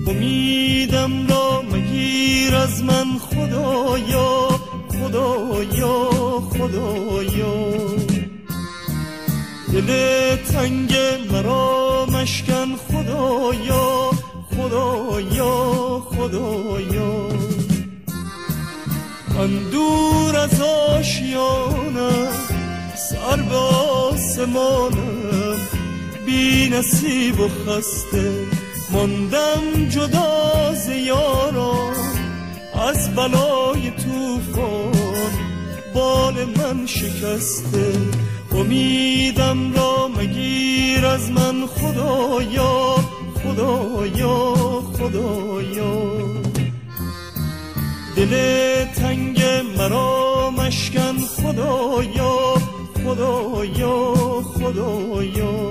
امیدم را مگیر از من خدایا، خدایا، خدایا. دل تنگ مرا مشکن خدایا، خدایا، خدایا. من دور از آشیانم، سر به آسمانم، بی نصیب و خسته ماندم جدا ز یاران. از بلای طوفان بال من شکسته، امیدم را مگیر از من خدایا، خدایا، خدایا. دل تنگ مرا مشکن خدایا، خدایا، خدایا.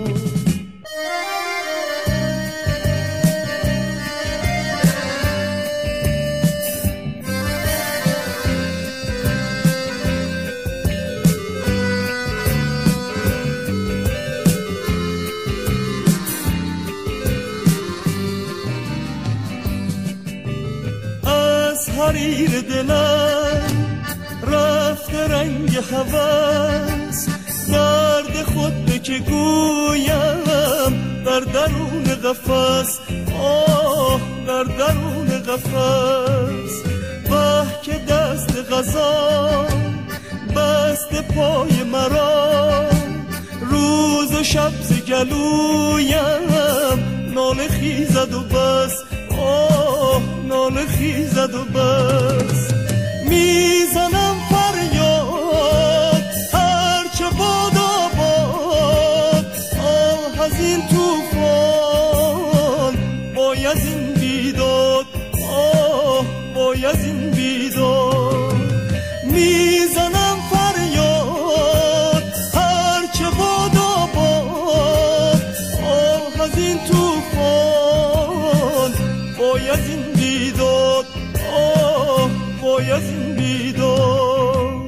حریر دلم رفته رنگ هوس، درد خود که گویم در درون قفس، آه در درون قفس. واه که دست قضا بست پای مرا، روز و شب ز گلویم ناله خیزد و بس، آه ناله خیزد و بس. میزنم فریاد هرچه باد آباد، آه از این توفان باید این بیداد، آه باید این بیداد. میزنم فریاد هرچه باد آباد، آه از این توفان باید این بیداد، آه باید این بیداد.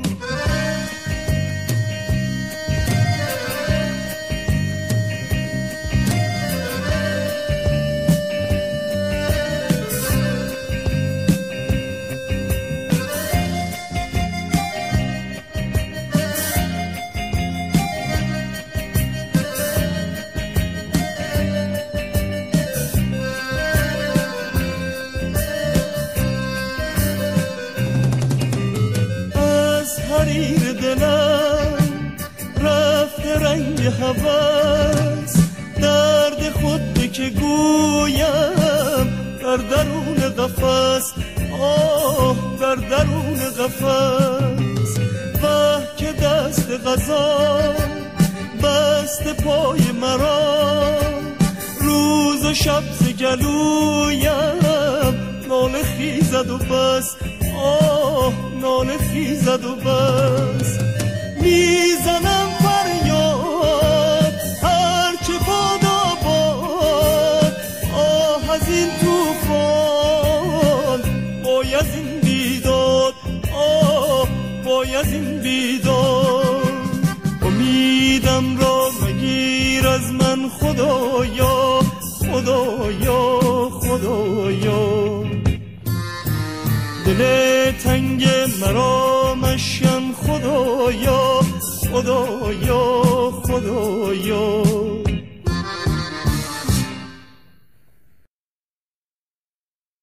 حریر دلم رفته رنگ هوس، درد خود که گویم در درون قفس، آه در درون قفس. واه که دست قضا بست پای مرا، روز و شب ز گلویم ناله خیزد و بس، آه ناله خیزد و بس. میزنم فریاد هرچه باد آباد، آه از این توفان باید این بیداد، آه باید این بیداد. امیدم را مگیر از من خدایا، خدایا، خدایا. دل تنگ مرا مشکن خدایا، خدایا، خدایا.